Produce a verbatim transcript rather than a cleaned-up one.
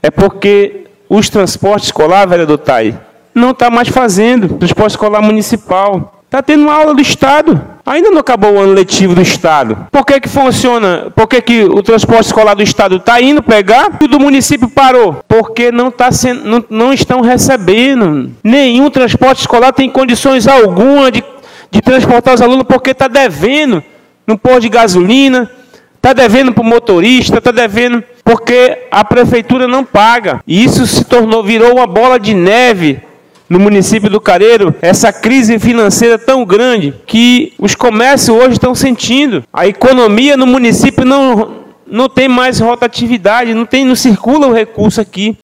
é porque os transportes escolar, vereador Tai, não está mais fazendo, transporte escolar municipal. Está tendo uma aula do Estado. Ainda não acabou o ano letivo do Estado. Por que que funciona? Por que que o transporte escolar do Estado está indo pegar e o do município parou? Porque não, tá sendo, não, não estão recebendo. Nenhum transporte escolar tem condições alguma de, de transportar os alunos porque está devendo no posto de gasolina, está devendo para o motorista, está devendo porque a prefeitura não paga. E isso se tornou, virou uma bola de neve no município do Careiro, essa crise financeira tão grande que os comércios hoje estão sentindo. A economia no município não, não tem mais rotatividade, não, tem, não circula o recurso aqui.